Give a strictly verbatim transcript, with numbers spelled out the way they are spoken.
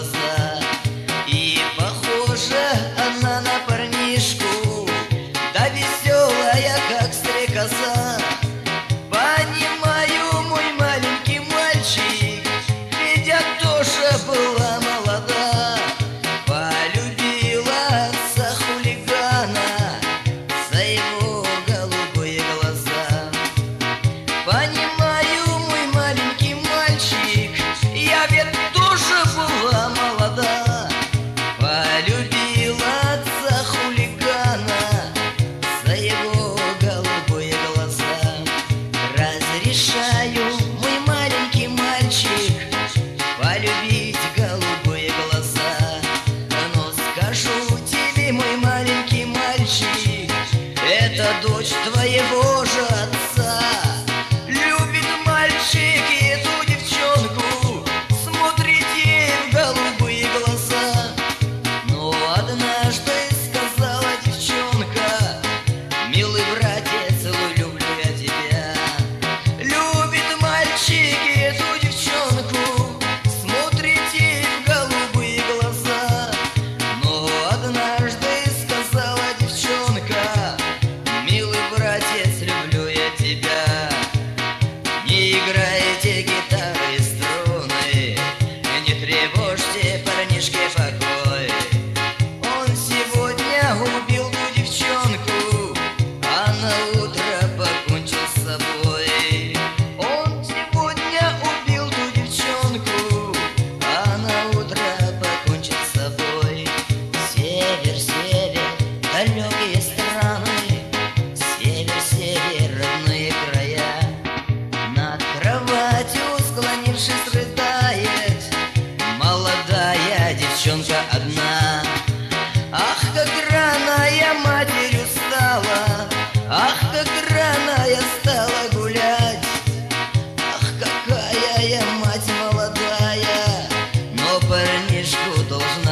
глаза. И похожа она на парнишку, да веселая, как стрекоза. Понимаю, мой маленький мальчик, ведь я тоже была молода. Полюбила отца хулигана за его голубые глаза. Понимаю, мой маленький мальчик, я ведь тоже была молода. Полюбила отца хулигана за его голубые глаза. Разрешаю, мой маленький мальчик, полюбить голубые глаза. Но скажу тебе, мой маленький мальчик, это дочь твоего же отца. Любит мальчик эту девчонку, смотрит ей в голубые глаза. Но однажды сказала девчонка: милый братец, люблю я тебя. Любит мальчик эту девчонку, смотрит ей в голубые глаза. Но однажды сказала девчонка: милый братец, люблю я тебя. Не играйте гитары и струны, не тревожьте парнишке покой. Он сегодня убил ту девчонку, а на утро покончил с собой. Он сегодня убил ту девчонку, а на утро покончил с собой. Север, север, далекие страны, север, север, родные края. Над кроватью, склонившись, рыдает молодая девчонка одна. Ах, как рано я матерью стала, ах, как рано я стала гулять. Ах, какая я мать молодая, но парнишку должна